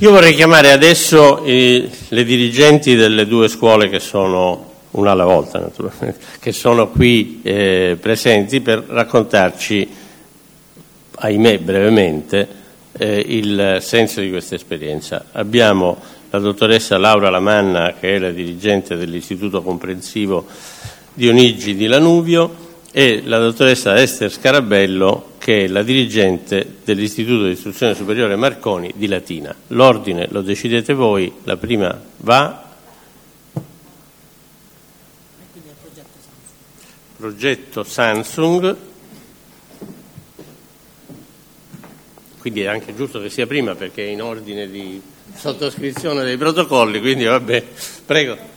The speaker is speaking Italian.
Io vorrei chiamare adesso le dirigenti delle due scuole che sono, una alla volta naturalmente, che sono qui presenti per raccontarci, ahimè brevemente, il senso di questa esperienza. Abbiamo la dottoressa Laura Lamanna, che è la dirigente dell'Istituto Comprensivo Dionigi di Lanuvio, e la dottoressa Ester Scarabello, che è la dirigente dell'Istituto di Istruzione Superiore Marconi di Latina. L'ordine lo decidete voi, la prima va. Progetto Samsung, quindi è anche giusto che sia prima perché è in ordine di sottoscrizione dei protocolli, quindi vabbè, prego.